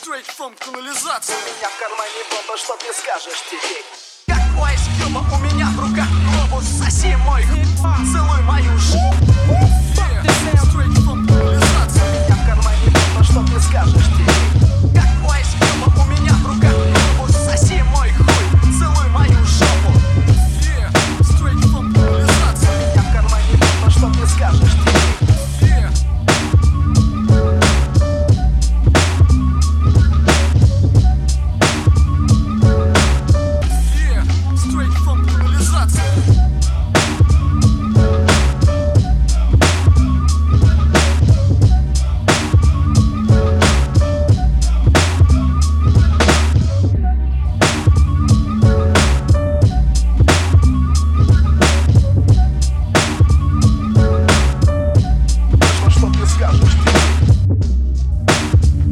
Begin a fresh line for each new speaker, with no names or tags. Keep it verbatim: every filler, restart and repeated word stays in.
Straight from канализации.
У меня в кармане бомба, что ты скажешь теперь?
Как у Ice Cube, у меня в руках глобус. Соси мой целуй мою ш... Yeah. Straight from канализации.
У меня в кармане бомба, что ты скажешь?